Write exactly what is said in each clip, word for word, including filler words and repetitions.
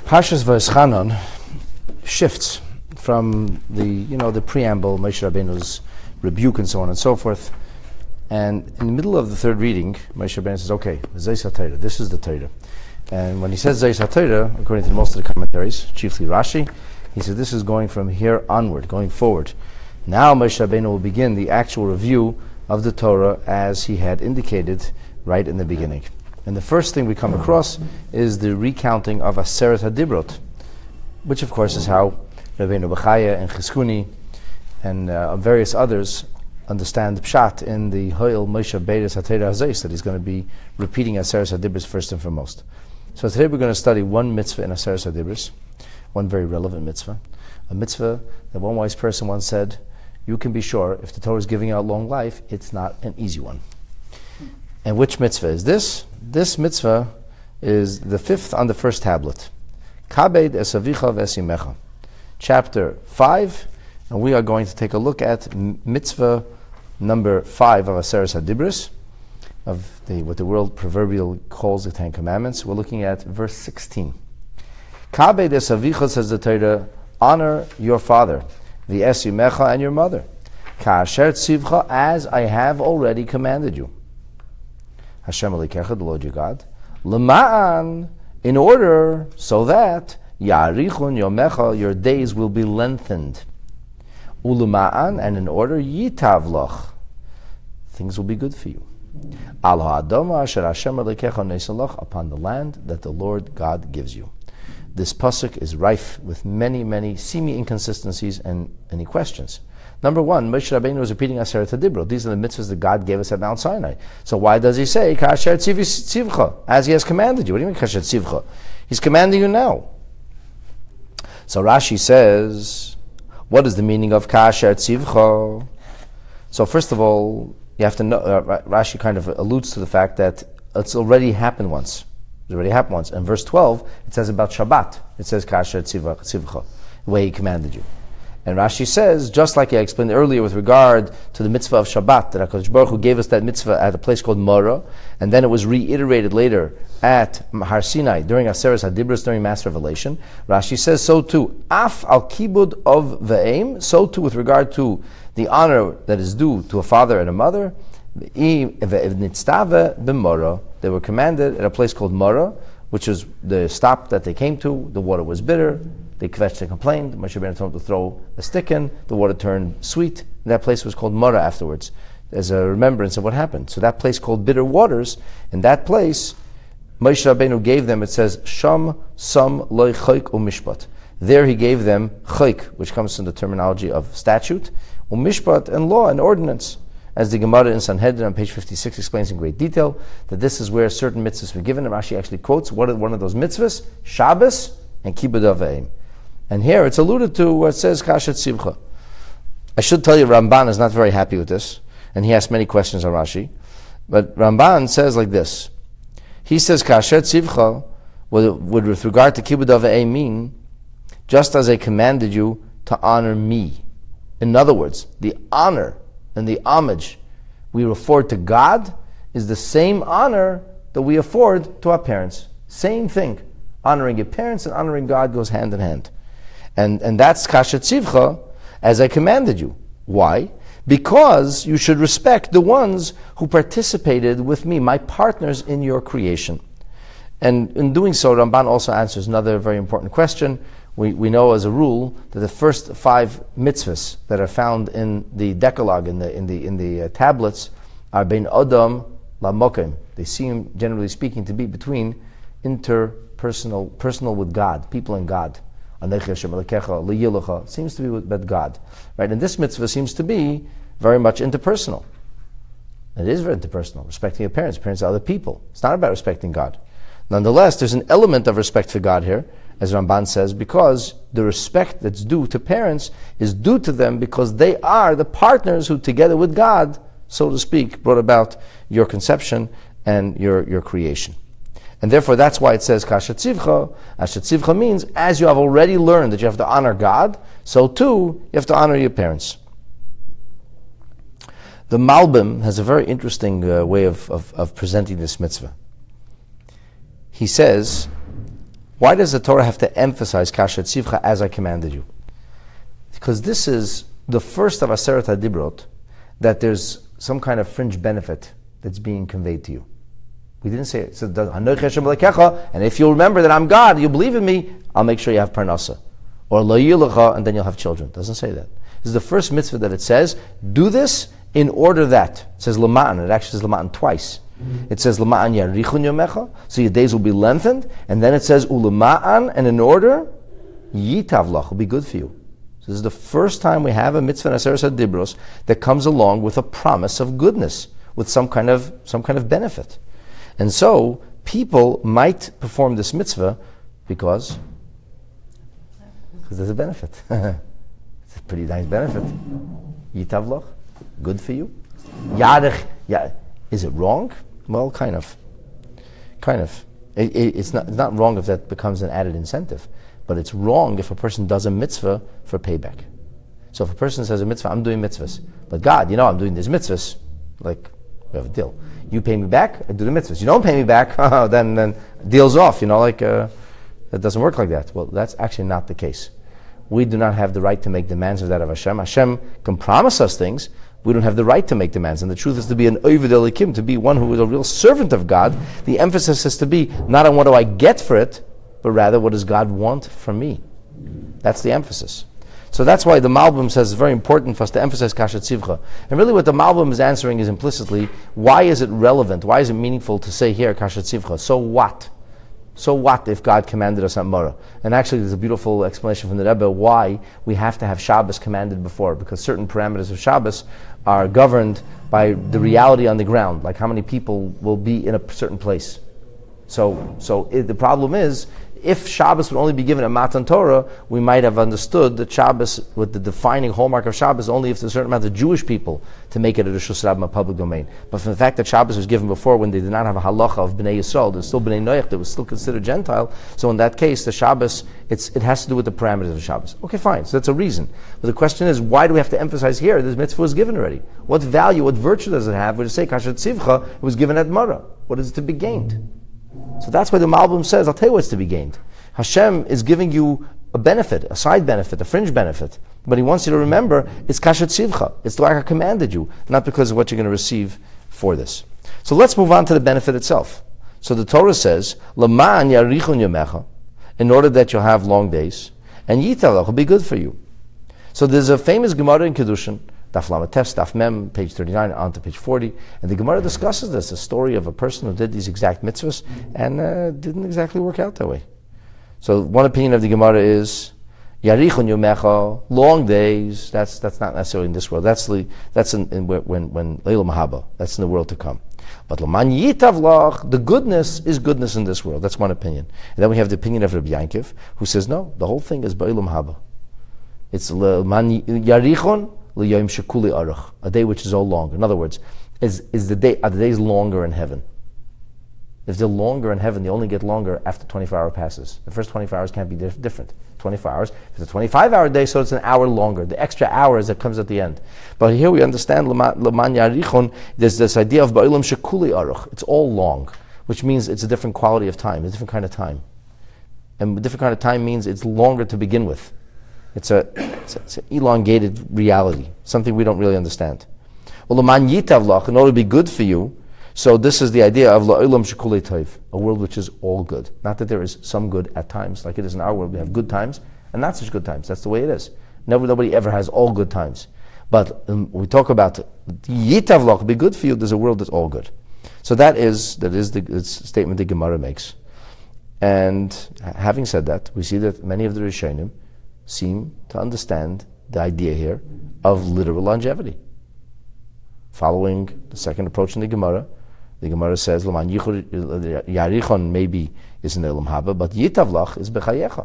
Parshas Va'eschanan shifts from the, you know, the preamble, Moshe Rabbeinu's rebuke and so on and so forth. And in the middle of the third reading, Moshe Rabbeinu says, okay, Zeis HaTorah, this is the Torah. And when he says Zeis HaTorah, according to most of the commentaries, chiefly Rashi, he says this is going from here onward, going forward. Now Moshe Rabbeinu will begin the actual review of the Torah as he had indicated right in the beginning. And the first thing we come across is the recounting of Aseret HaDibrot, which of course is how Rabbeinu Bechaya and Chizkuni and uh, various others understand the pshat in the Ho'il Moshe Beiras HaTorah Hazais, that he's going to be repeating Aseret HaDibros first and foremost. So today we're going to study one mitzvah in Aseret HaDibros, one very relevant mitzvah, a mitzvah that one wise person once said, you can be sure if the Torah is giving out long life, it's not an easy one. And which mitzvah is this? This mitzvah is the fifth on the first tablet. Kabed es avicha v'esimecha. Chapter five, and we are going to take a look at mitzvah number five of Aseret HaDibros, of the what the world proverbially calls the Ten Commandments. We're looking at verse sixteen. Kabed es avicha, says the Torah, honor your father, v'esimecha, and your mother, ka'asher tzivcha, as I have already commanded you. Hashem Elokecha, the Lord your God, L'ma'an, in order, so that, Ya'arichun yomecha, your days will be lengthened. U'l'ma'an, and in order, Yitav loch, things will be good for you. Al ha'adama asher Hashem Elokecha nesalach, upon the land that the Lord God gives you. This pasuk is rife with many, many seeming inconsistencies and any questions. Number one, Moshe Rabbeinu was repeating Aseret HaDibrot. These are the mitzvahs that God gave us at Mount Sinai. So why does he say, Ka'asher tzivcha, as he has commanded you? What do you mean, Ka'asher tzivcha? He's commanding you now. So Rashi says, what is the meaning of Ka'asher tzivcha? So first of all, you have to know, uh, Rashi kind of alludes to the fact that it's already happened once. It's already happened once. In verse twelve, it says about Shabbat. It says Ka'asher tzivcha, the way he commanded you. And Rashi says, just like I explained earlier with regard to the mitzvah of Shabbat, that HaKadosh Baruch Hu gave us that mitzvah at a place called Morah, and then it was reiterated later at Har Sinai during Aseret HaDibros, during Mass Revelation. Rashi says, so too, Af al kibud of ve'em, so too with regard to the honor that is due to a father and a mother, they were commanded at a place called Morah, which is the stop that they came to. The water was bitter. They kvetched and complained. Moshe Rabbeinu told them to throw a stick in. The water turned sweet. And that place was called Morah afterwards, as a remembrance of what happened. So that place called Bitter Waters, in that place, Moshe Rabbeinu gave them, it says, Sham Sam Loi Chayk Umishpat. There he gave them Chayk, which comes from the terminology of statute, Umishpat, and law and ordinance. As the Gemara in Sanhedrin on page fifty-six explains in great detail, that this is where certain mitzvahs were given. And Rashi actually quotes what are one of those mitzvahs, Shabbos and Kibud Avayim. And here it's alluded to where it says Ka'asher tzivcha. I should tell you, Ramban is not very happy with this, and he asked many questions on Rashi. But Ramban says like this. He says Ka'asher tzivcha would, would with regard to Kibud Avayim mean, just as I commanded you to honor me. In other words, the honor and the homage we afford to God is the same honor that we afford to our parents. Same thing. Honoring your parents and honoring God goes hand in hand. And and that's Ka'asher tzivcha, as I commanded you. Why? Because you should respect the ones who participated with me, my partners in your creation. And in doing so, Ramban also answers another very important question. We we know as a rule that the first five mitzvahs that are found in the Decalogue, in the in the in the uh, tablets, are bein Adam lamokim. They seem, generally speaking, to be between interpersonal, personal with God, people and God. Seems to be with God, right? And this mitzvah seems to be very much interpersonal. It is very interpersonal, respecting your parents. Parents are other people. It's not about respecting God. Nonetheless, there's an element of respect for God here, as Ramban says, because the respect that's due to parents is due to them because they are the partners who, together with God, so to speak, brought about your conception and your, your creation. And therefore, that's why it says Ka'asher tzivcha. Asher tzivcha means, as you have already learned that you have to honor God, so too you have to honor your parents. The Malbim has a very interesting uh, way of, of, of presenting this mitzvah. He says Why does the Torah have to emphasize kasher tzivcha as I commanded you? Because this is the first of Aseret HaDibrot that there's some kind of fringe benefit that's being conveyed to you. We didn't say it. So, and if you remember that I'm God, you believe in me, I'll make sure you have parnasa. Or lo yilecha, and then you'll have children. It doesn't say that. This is the first mitzvah that it says, do this in order that. It says lama'an. It actually says lama'an twice. It says lama'an yarichun yomecha, so your days will be lengthened. And then it says ulama'an, and in order, yitavlach, will be good for you. So this is the first time we have a mitzvah in Aseret HaDibros that comes along with a promise of goodness, with some kind of some kind of benefit. And so, people might perform this mitzvah because because there's a benefit. It's a pretty nice benefit. Yitavlach, good for you. Yarech, yeah. Is it wrong? Well, kind of. Kind of. It, it, it's not. It's not wrong if that becomes an added incentive, but it's wrong if a person does a mitzvah for payback. So if a person says a mitzvah, I'm doing mitzvahs, but God, you know, I'm doing these mitzvahs, like we have a deal. You pay me back, I do the mitzvahs. You don't pay me back, then then deal's off. You know, like uh, that doesn't work like that. Well, that's actually not the case. We do not have the right to make demands of that of Hashem. Hashem can promise us things. We don't have the right to make demands. And the truth is to be an Oved Elikim, to be one who is a real servant of God. The emphasis is to be not on what do I get for it, but rather what does God want from me. That's the emphasis. So that's why the Malbim says it's very important for us to emphasize kasher tzivcha. And really what the Malbim is answering is implicitly, why is it relevant, why is it meaningful to say here kasher tzivcha? So what? So what if God commanded us at Mara? And actually there's a beautiful explanation from the Rebbe why we have to have Shabbos commanded before, because certain parameters of Shabbos are governed by the reality on the ground, like how many people will be in a certain place. So, so it, the problem is, if Shabbos would only be given at Matan Torah, we might have understood that Shabbos, with the defining hallmark of Shabbos, only if there's a certain amount of Jewish people to make it a Rishus Rabbim, a public domain. But from the fact that Shabbos was given before, when they did not have a halacha of Bnei Yisrael, there's still Bnei Noach that was still considered Gentile. So in that case, the Shabbos, it's, it has to do with the parameters of Shabbos. Okay, fine. So that's a reason. But the question is, why do we have to emphasize here? This mitzvah was given already. What value, what virtue does it have? We just say kasher tzivcha, it was given at Mara. What is it to be gained? So that's why the Malbim says, I'll tell you what's to be gained. Hashem is giving you a benefit, a side benefit, a fringe benefit. But He wants you to remember, it's kasher tzivcha. It's like I commanded you, not because of what you're going to receive for this. So let's move on to the benefit itself. So the Torah says, L'ma'an yarichun yomecha, in order that you'll have long days, and yitalach will be good for you. So there's a famous Gemara in Kedushin, Daf Lametes, Daf Mem, page thirty-nine, on to page forty. And the Gemara discusses this, a story of a person who did these exact mitzvahs and uh, didn't exactly work out that way. So one opinion of the Gemara is, Yarichun Yomecha, long days, that's that's not necessarily in this world. That's the, that's in, in when when Leil Mahaba, that's in the world to come. But L'man Yitavlach, the goodness is goodness in this world. That's one opinion. And then we have the opinion of Rabbi Yankiv, who says, no, the whole thing is Ba'il Mahaba. It's L'man Yarichun, L'yom Shekuli Aruch, a day which is all longer. In other words, is is the day are the days longer in heaven? If they're longer in heaven, they only get longer after twenty-four hour passes. The first twenty-four hours can't be dif- different. twenty-four hours. If it's a twenty-five hour day, so it's an hour longer. The extra hours that comes at the end. But here we understand L'man Yarichon, there's this idea of Ba'ilam Shekuli Aruch. It's all long, which means it's a different quality of time, a different kind of time. And a different kind of time means it's longer to begin with. It's a, it's, a, it's an elongated reality, something we don't really understand. Well, L'man Yitavlach, in order to be good for you, so this is the idea of La'olam Shekulei Tov, a world which is all good. Not that there is some good at times, like it is in our world. We have good times and not such good times. That's the way it is. Never, nobody ever has all good times. But um, we talk about Yitavlach, be good for you, there's a world that's all good. So that is that is the statement the Gemara makes. And having said that, we see that many of the Rishonim seem to understand the idea here of literal longevity. Following the second approach in the Gemara, the Gemara says, L'man Yarichon maybe is in Elam Haba, but Yitavlach is Bechayecha.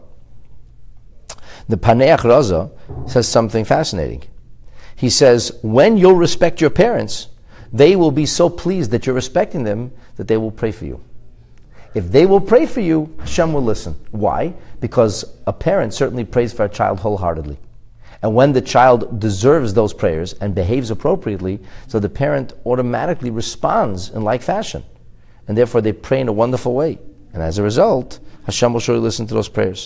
The Paneach Raza says something fascinating. He says, when you'll respect your parents, they will be so pleased that you're respecting them that they will pray for you. If they will pray for you, Hashem will listen. Why? Because a parent certainly prays for a child wholeheartedly. And when the child deserves those prayers and behaves appropriately, so the parent automatically responds in like fashion. And therefore they pray in a wonderful way. And as a result, Hashem will surely listen to those prayers.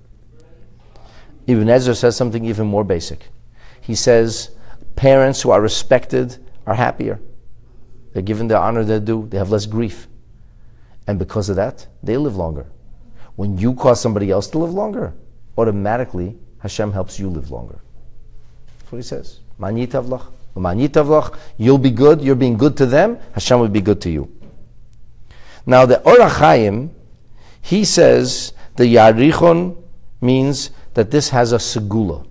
Ibn Ezra says something even more basic. He says, parents who are respected are happier. They're given the honor they're due. They have less grief. And because of that, they live longer. When you cause somebody else to live longer, automatically Hashem helps you live longer. That's what he says. Man yitavlach, man yitavlach, you'll be good, you're being good to them, Hashem will be good to you. Now the Or HaChaim, he says the Yarichon means that this has a segula.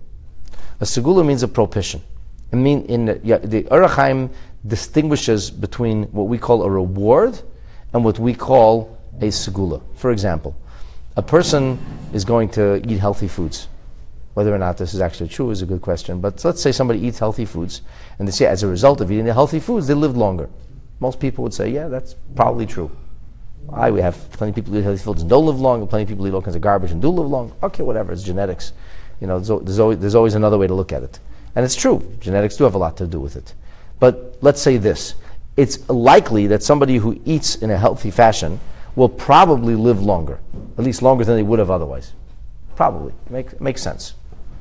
A segula means a propitiation. I mean, in the, the Or HaChaim distinguishes between what we call a reward and what we call a segula. For example, a person is going to eat healthy foods. Whether or not this is actually true is a good question. But let's say somebody eats healthy foods, and they say as a result of eating the healthy foods, they live longer. Most people would say, yeah, that's probably true. I, we have plenty of people who eat healthy foods and don't live long, and plenty of people who eat all kinds of garbage and do live long. Okay, whatever, it's genetics. You know, there's, there's, always, there's always another way to look at it. And it's true, genetics do have a lot to do with it. But let's say this, it's likely that somebody who eats in a healthy fashion will probably live longer, at least longer than they would have otherwise. Probably, Make, makes sense.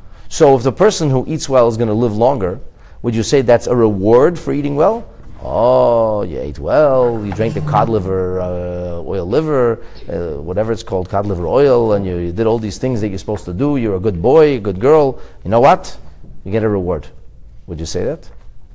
So if the person who eats well is going to live longer, would you say that's a reward for eating well? Oh, you ate well, you drank the cod liver, uh, oil liver, uh, whatever it's called, cod liver oil, and you, you did all these things that you're supposed to do, you're a good boy, a good girl. You know what? You get a reward. Would you say that?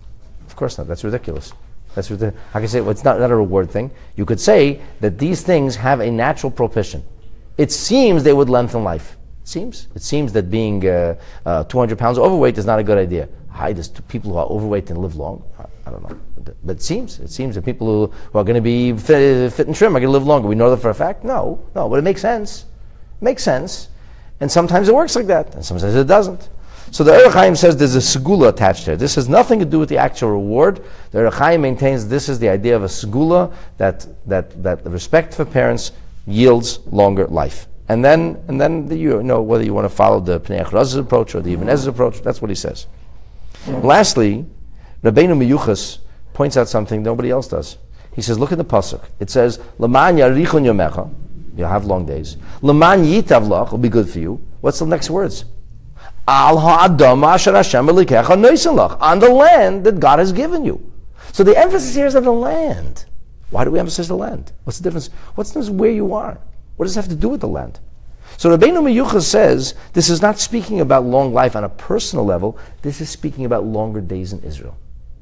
Of course not. That's ridiculous. That's ridiculous. I can say, well, it's not, not a reward thing. You could say that these things have a natural propitiation. It seems they would lengthen life. It seems. It seems that being uh, uh, two hundred pounds overweight is not a good idea. Hi, there's people who are overweight and live long. I, I don't know. But it seems. It seems that people who, who are going to be fit, fit and trim are going to live longer. We know that for a fact? No. No, but it makes sense. It makes sense. And sometimes it works like that, and sometimes it doesn't. So the Or HaChaim says there's a segula attached there. This has nothing to do with the actual reward. The Or HaChaim maintains this is the idea of a segula, that that that the respect for parents yields longer life. And then and then the, you know whether you want to follow the Pnei Achraz's approach or the Ibn Ezra's approach. That's what he says. Lastly, Rabbeinu Miyuchas points out something nobody else does. He says, look at the pasuk. It says, "L'man yarichon yomecha," you'll have long days. "L'man yitavlach," will be good for you. What's the next words? Al ha'adama asher Hashem elikecha noisen lach, on the land that God has given you. So the emphasis here is on the land. Why do we emphasize the land? What's the difference? What's the difference where you are? What does it have to do with the land? So Rabbeinu Miyuchas says this is not speaking about long life on a personal level. This is speaking about longer days in Israel.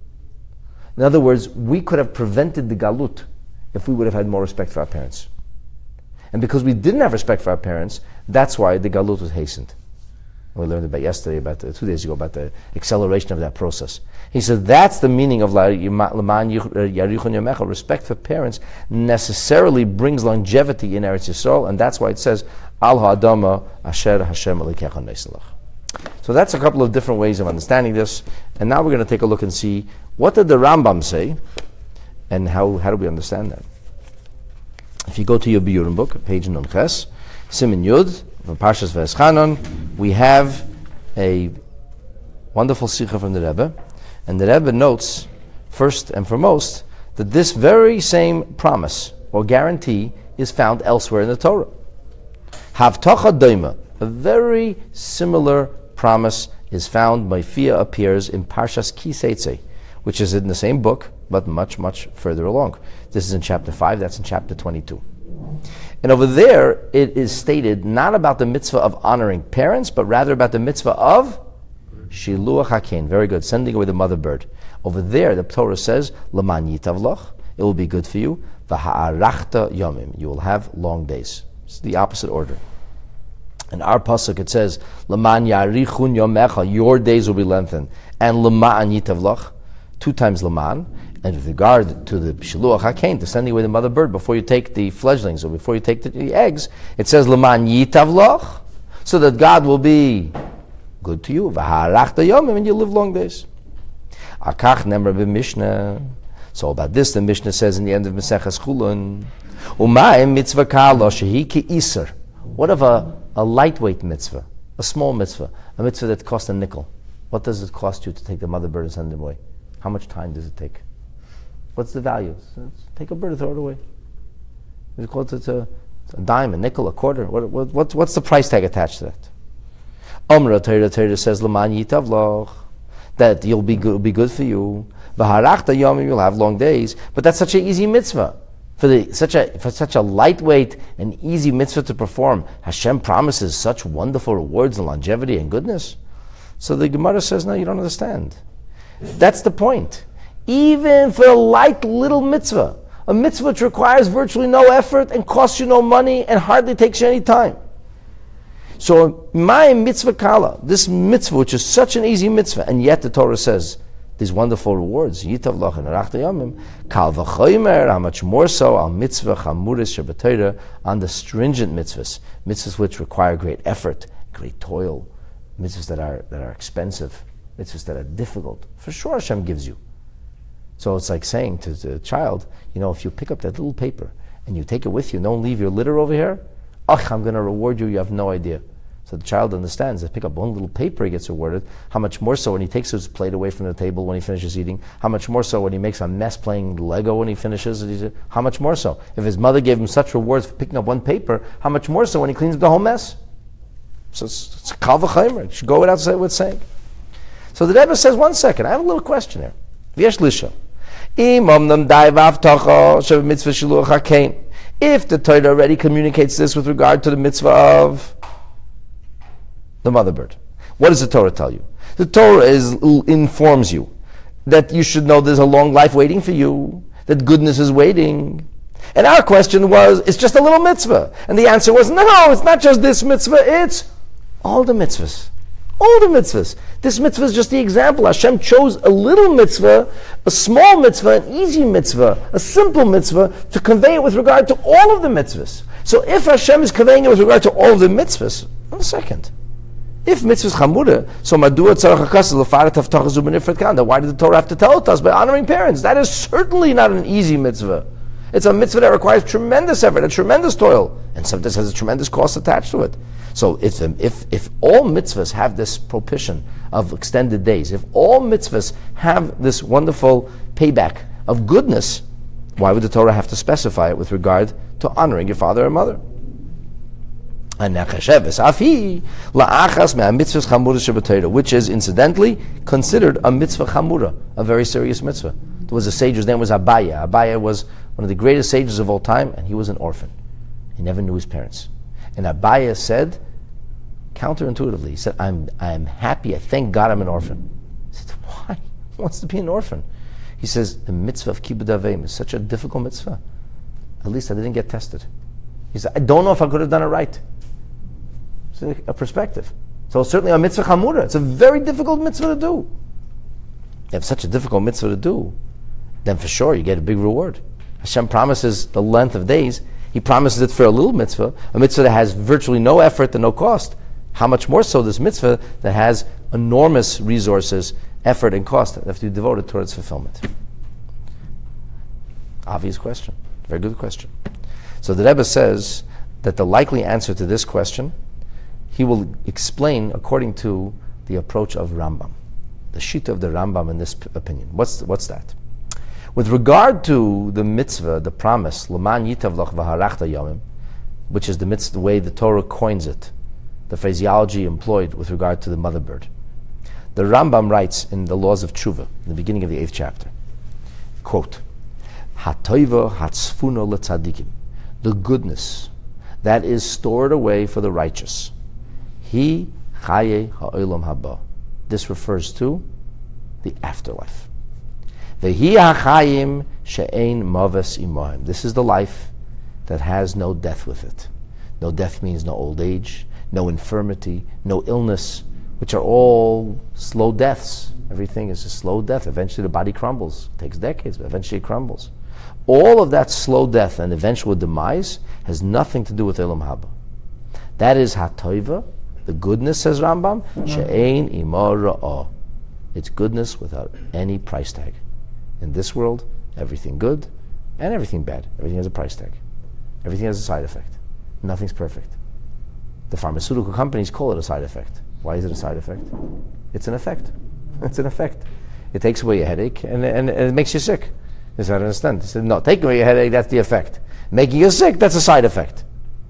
In other words, we could have prevented the galut if we would have had more respect for our parents. And because we didn't have respect for our parents, that's why the galut was hastened. We learned about yesterday, about the, two days ago, about the acceleration of that process. He said that's the meaning of L'man Yarichon Yomecha. Respect for parents necessarily brings longevity in Eretz Yisrael, and that's why it says Al Ha'adama Asher Hashem Elikecha Noisen Lach. So that's a couple of different ways of understanding this, and now we're going to take a look and see what did the Rambam say, and how how do we understand that. If you go to your Biyurim book, page Nun Ches, Siman Yud, from Parshas V'eschanon, we have a wonderful sikha from the Rebbe, and the Rebbe notes, first and foremost, that this very same promise or guarantee is found elsewhere in the Torah. Havtacha doima, a very similar promise is found, Ma'ifia appears in Parshas Ki Seitzei, which is in the same book, but much, much further along. This is in chapter five, that's in chapter twenty-two. And over there, it is stated not about the mitzvah of honoring parents, but rather about the mitzvah of Shiluach HaKein. Very good, sending away the mother bird. Over there, the Torah says, L'man yitavloch, it will be good for you. V'ha'arachta yomim, you will have long days. It's the opposite order. In our pasuk, it says, L'man yarichun yomecha, your days will be lengthened. And L'man yitavloch, two times L'man. And with regard to the Shiluach HaKein, to sending away the mother bird before you take the fledglings or before you take the, the eggs, it says L'man yitavloch, so that God will be good to you. V'ha'arachta yomim, and you live long days. Akach nemar b'mishnah. So about this, the Mishnah says in the end of Maseches Chulun, Umayim mitzvah kalo shehi ki'iser. What of a, a lightweight mitzvah, a small mitzvah, a mitzvah that costs a nickel? What does it cost you to take the mother bird and send them away? How much time does it take? What's the value? Take a bird and throw it away. It's called it's a, A dime, a nickel, a quarter. What, what, what, what's the price tag attached to that? Omra Torah Torah says L'man yitav loch, that you'll be good, be good for you. V'harachta yomim, you'll have long days. But that's such an easy mitzvah. For the such a for such a lightweight and easy mitzvah to perform, Hashem promises such wonderful rewards and longevity and goodness. So the Gemara says, no, you don't understand. That's the point. Even for a light little mitzvah, a mitzvah which requires virtually no effort and costs you no money and hardly takes you any time. So my mitzvah kala, this mitzvah which is such an easy mitzvah, and yet the Torah says these wonderful rewards, yitav lach and arachta yamim, kal v'choymer, how much more so al mitzvah chamuris shebetorah, on the stringent mitzvahs, mitzvahs which require great effort, great toil, mitzvahs that are that are expensive, mitzvahs that are difficult. For sure Hashem gives you. So it's like saying to the child, you know, if you pick up that little paper and you take it with you, don't leave your litter over here, ach, I'm going to reward you, you have no idea. So the child understands that pick up one little paper, he gets rewarded. How much more so when he takes his plate away from the table when he finishes eating? How much more so when he makes a mess playing Lego when he finishes? How much more so? If his mother gave him such rewards for picking up one paper, how much more so when he cleans up the whole mess? So it's, it's a kal v'chaymer. It should go without what's saying. So the Rebbe says, one second, I have a little question here. V'yesh lisha. If the Torah already communicates this with regard to the mitzvah of the mother bird, what does the Torah tell you? The Torah is, informs you that you should know there's a long life waiting for you, that goodness is waiting. And our question was, it's just a little mitzvah. And the answer was, no, it's not just this mitzvah, it's all the mitzvahs. All the mitzvahs. This mitzvah is just the example. Hashem chose a little mitzvah, a small mitzvah, an easy mitzvah, a simple mitzvah, to convey it with regard to all of the mitzvahs. So if Hashem is conveying it with regard to all of the mitzvahs, one second. If mitzvahs chamura, so madua tzarach hakasel lefaret haftach zu b'nifrat kanda. Why did the Torah have to tell it us by honoring parents? That is certainly not an easy mitzvah. It's a mitzvah that requires tremendous effort, a tremendous toil, and sometimes has a tremendous cost attached to it. So if, if, if all mitzvahs have this propitiation of extended days, if all mitzvahs have this wonderful payback of goodness, why would the Torah have to specify it with regard to honoring your father and mother? Which is incidentally considered a mitzvah chamura, a very serious mitzvah. There was a sage whose name was Abaya. Abaya was one of the greatest sages of all time, and he was an orphan. He never knew his parents. And Abaya said, counterintuitively, he said, I'm I'm happy, I thank God I'm an orphan. He said, why? Who wants to be an orphan? He says, the mitzvah of kibbud avim is such a difficult mitzvah. At least I didn't get tested. He said, I don't know if I could have done it right. It's a, a perspective. So it's certainly a mitzvah chamura. It's a very difficult mitzvah to do. You have such a difficult mitzvah to do, then for sure you get a big reward. Hashem promises the length of days. He promises it for a little mitzvah, a mitzvah that has virtually no effort and no cost. How much more so this mitzvah that has enormous resources, effort, and cost that have to be devoted towards fulfillment? Obvious question. Very good question. So the Rebbe says that the likely answer to this question, he will explain according to the approach of Rambam, the shita of the Rambam in this p- opinion. What's what's that? With regard to the mitzvah, the promise, L'man yitav lach v'harachta yomim, which is the mitzvah, the way the Torah coins it, the phraseology employed with regard to the mother bird. The Rambam writes in the Laws of Tshuva, in the beginning of the eighth chapter, quote, Hatoiva hatzfuno letzadikim, the goodness that is stored away for the righteous. Hi chaye ha'olam haba. This refers to the afterlife. Vehi ha'chayim she'ein maves imohim. This is the life that has no death with it. No death means no old age, no infirmity, no illness, which are all slow deaths. Everything is a slow death. Eventually the body crumbles. It takes decades, but eventually it crumbles. All of that slow death and eventual demise has nothing to do with Olam Haba. That is hatoiva, the goodness, says Rambam, she'ein imo ra'ah. It's goodness without any price tag. In this world, everything good and everything bad. Everything has a price tag. Everything has a side effect. Nothing's perfect. The pharmaceutical companies call it a side effect. Why is it a side effect? It's an effect. It's an effect. It takes away your headache and, and, and it makes you sick. Yes, I don't understand. They said, no, taking away your headache, that's the effect. Making you sick, that's a side effect.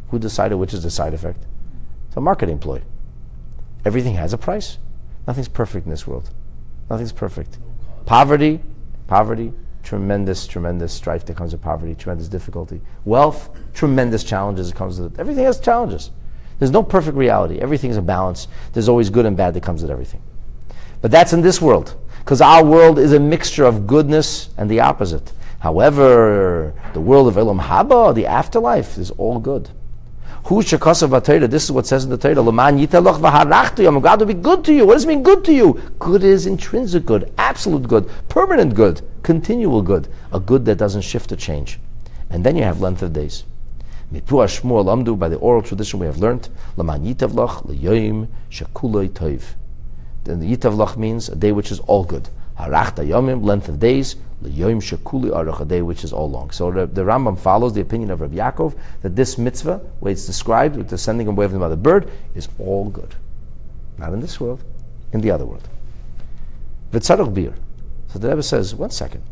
Who decided which is the side effect? It's a marketing ploy. Everything has a price. Nothing's perfect in this world. Nothing's perfect. Poverty, poverty, tremendous, tremendous strife that comes with poverty, tremendous difficulty. Wealth, tremendous challenges that comes with it. Everything has challenges. There's no perfect reality. Everything is a balance. There's always good and bad that comes with everything. But that's in this world, because our world is a mixture of goodness and the opposite. However, the world of Elam Haba, the afterlife, is all good. Who shekasav b'Torah? This is what says in the Torah. L'man yitaloch v'harachtu. God will be good to you. What does it mean, good to you? Good is intrinsic good, absolute good, permanent good, continual good, a good that doesn't shift or change. And then you have length of days. Mipuah Shmuel Amdu, by the oral tradition we have learned, L'man yitavlach l'yoyim shekuloi toiv. Then the yitavlach means a day which is all good. Harachta yomim, length of days. L'yoyim shekuli arach, a day which is all long. So the, the Rambam follows the opinion of Rabbi Yaakov that this mitzvah, where it's described with the sending away of the mother bird, is all good. Not in this world, in the other world. V'tzarech bir. So the Rebbe says, one second,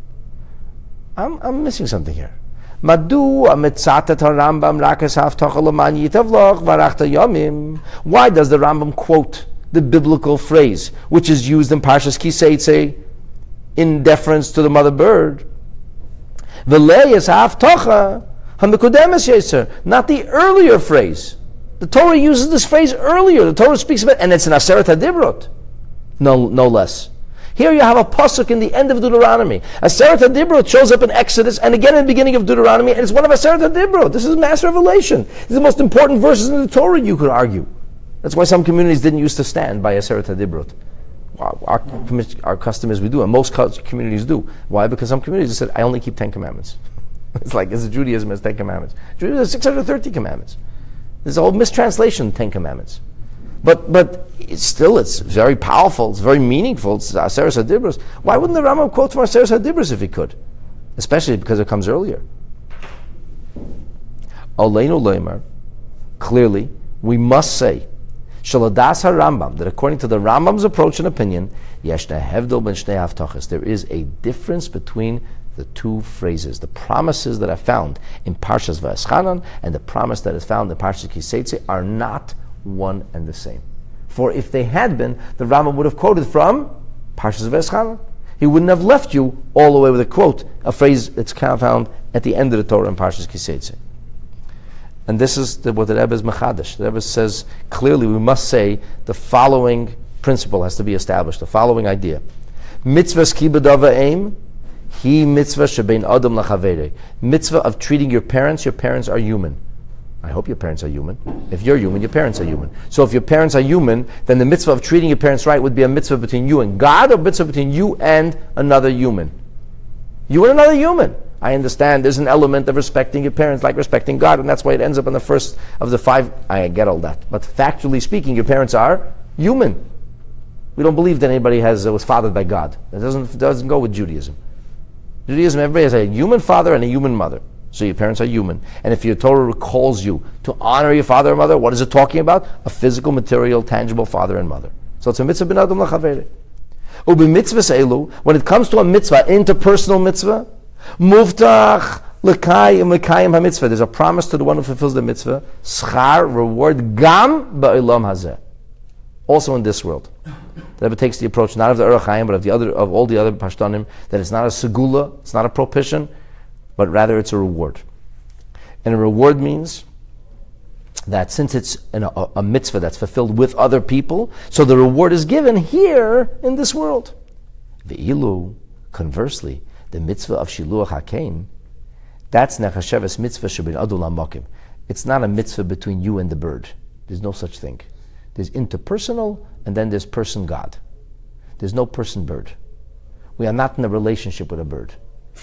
I'm, I'm missing something here. Madu amitzatet harambam rakas haftacha l'man yitavlach varachta yomim. Why does the Rambam quote the biblical phrase, which is used in Parshas Kiseitze, in deference to the mother bird? V'leyes haftacha hamikudemes yeser. Not the earlier phrase. The Torah uses this phrase earlier. The Torah speaks about it, and it's an Aseret HaDibrot, no, no less. Here you have a pasuk in the end of Deuteronomy. Aseret HaDibrot shows up in Exodus and again in the beginning of Deuteronomy, and it's one of Aseret HaDibrot. This is mass revelation. These are the most important verses in the Torah, you could argue. That's why some communities didn't used to stand by Aseret HaDibrot. Our, our, our custom is we do, and most communities do. Why? Because some communities said, I only keep Ten Commandments. It's like, it's Judaism has Ten Commandments. Judaism has six hundred thirty commandments. There's a whole mistranslation, Ten Commandments. But but it's still, it's very powerful, it's very meaningful, it's Aseret HaDibros. Why wouldn't the Rambam quote from Aseret HaDibros if he could? Especially because it comes earlier. Aleinu Leimar, clearly, we must say, Shaladas HaRambam, that according to the Rambam's approach and opinion, Yeshna Hevdol ben Shnei Haftachas, there is a difference between the two phrases, the promises that are found in Parshas Va'eschanan and the promise that is found in Parshas Kiseitze are not one and the same. For if they had been, the Rambam would have quoted from Parshas Va'eschanan. He wouldn't have left you all the way with a quote, a phrase that's found at the end of the Torah in Parshas Kiseitze. And this is the, what the Rebbe is machadash. The Rebbe says clearly we must say the following principle has to be established, the following idea. Mitzvah skibadava aim, he mitzvah shebein adam lachavere. Mitzvah of treating your parents. Your parents are human. I hope your parents are human. If you're human, your parents are human. So if your parents are human, then the mitzvah of treating your parents right would be a mitzvah between you and God, or a mitzvah between you and another human. You and another human. I understand there's an element of respecting your parents like respecting God, and that's why it ends up in the first of the five. I get all that. But factually speaking, your parents are human. We don't believe that anybody has uh, was fathered by God. It doesn't, doesn't go with Judaism. Judaism, everybody has a human father and a human mother. So your parents are human. And if your Torah calls you to honor your father and mother, what is it talking about? A physical, material, tangible father and mother. So it's a mitzvah bin adam lachavere. Ubi mitzvahs elu, when it comes to a mitzvah, interpersonal mitzvah, Muftach l'kayim l'kayim ha-mitzvah. There's a promise to the one who fulfills the mitzvah. Schar, reward, gam ba'olam hazeh. Also in this world. The Rebbe takes the approach not of the Orach Chaim, but of the other, of all the other pashtanim, that it's not a segula, it's not a prohibition, but rather it's a reward. And a reward means that since it's an, a, a mitzvah that's fulfilled with other people, so the reward is given here in this world. Ve'ilu, conversely, the mitzvah of Shiluach HaKein, that's Nechasheves mitzvah shebin adul ha'makim. It's not a mitzvah between you and the bird. There's no such thing. There's interpersonal, and then there's person-God. There's no person-bird. We are not in a relationship with a bird.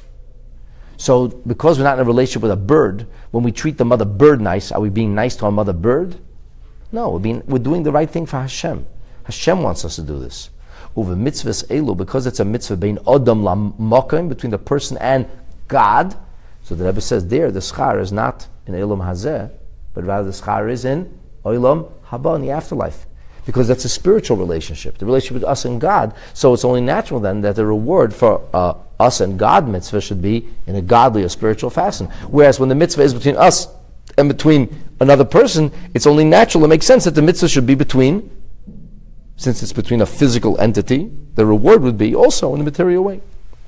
So, because we're not in a relationship with a bird, when we treat the mother bird nice, are we being nice to our mother bird? No, we're, being, we're doing the right thing for Hashem. Hashem wants us to do this. Uve mitzvahs elu, because it's a mitzvah bein adam la'makim, between the person and God. So the Rebbe says there, the schar is not in Elam Hazeh, but rather the schar is in Olam Haba, in the afterlife. Because that's a spiritual relationship, the relationship with us and God. So it's only natural then that the reward for uh, us and God mitzvah should be in a godly or spiritual fashion. Whereas when the mitzvah is between us and between another person, it's only natural, it makes sense that the mitzvah should be between, since it's between a physical entity, the reward would be also in a material way.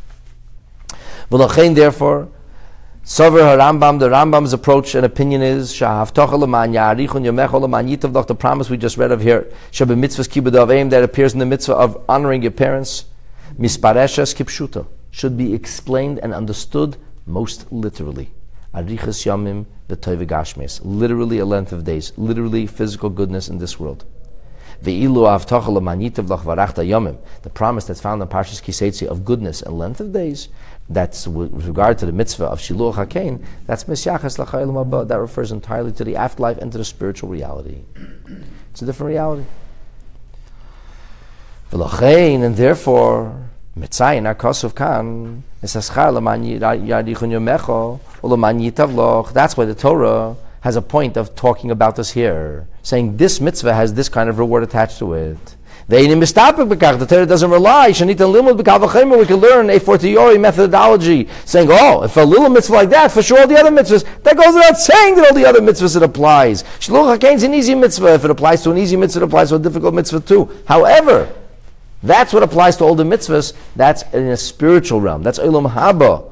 Therefore, Sover HaRambam, the Rambam's approach and opinion is the promise we just read of here, that appears in the mitzvah of honoring your parents, should be explained and understood most literally. Literally a length of days, literally physical goodness in this world. The promise that's found in Parshas Kiseitzi of goodness and length of days, that's with regard to the mitzvah of Shiluach HaKain, that's Misyachas L'Chayil Haba. That refers entirely to the afterlife and to the spiritual reality. It's a different reality. And therefore, Mitzayin HaKosov Kan, that's why the Torah has a point of talking about this here, saying this mitzvah has this kind of reward attached to it. The Torah doesn't rely. We can learn a fortiori methodology, saying, oh, if a little mitzvah like that, for sure all the other mitzvahs, that goes without saying that all the other mitzvahs it applies. Shiluach HaKain is an easy mitzvah. If it applies to an easy mitzvah, it applies to a difficult mitzvah too. However, that's what applies to all the mitzvahs. That's in a spiritual realm. That's Olam Haba.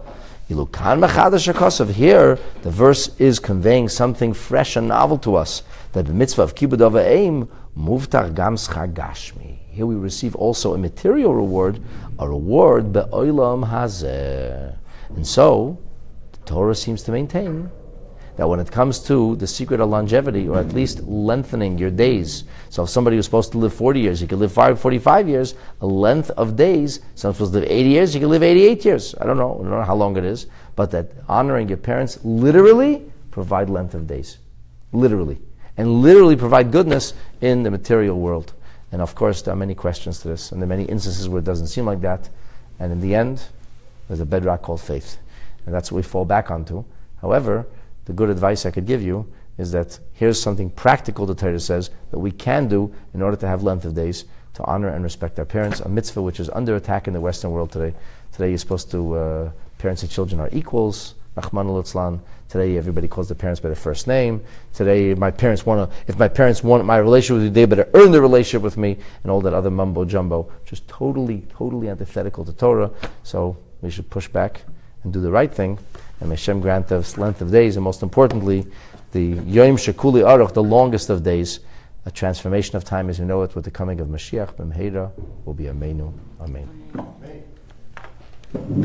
Here, the verse is conveying something fresh and novel to us, that the mitzvah of Kibud Av V'Eim, Muvtar Gam Schar Gashmi. Here we receive also a material reward, a reward Be'olam Hazeh. And so, the Torah seems to maintain that when it comes to the secret of longevity, or at least lengthening your days, so if somebody was supposed to live forty years, he could live forty-five years, a length of days, someone's supposed to live eighty years, he could live eighty-eight years. I don't know, I don't know how long it is, but that honoring your parents literally provide length of days. Literally. And literally provide goodness in the material world. And of course, there are many questions to this, and there are many instances where it doesn't seem like that. And in the end, there's a bedrock called faith. And that's what we fall back onto. However, the good advice I could give you is that here's something practical the Torah says that we can do in order to have length of days, to honor and respect our parents, a mitzvah which is under attack in the Western world today. Today you're supposed to, uh, parents and children are equals, Rachmana litzlan. Today everybody calls their parents by their first name. Today my parents want to, if my parents want my relationship with you, they better earn the relationship with me, and all that other mumbo jumbo, which is totally, totally antithetical to Torah. So we should push back and do the right thing. And may Hashem grant us length of days, and most importantly, the Yom Shekuli Aruch, the longest of days, a transformation of time as we know it with the coming of Mashiach, B'mheira, will be Ameinu. Amen. Amen.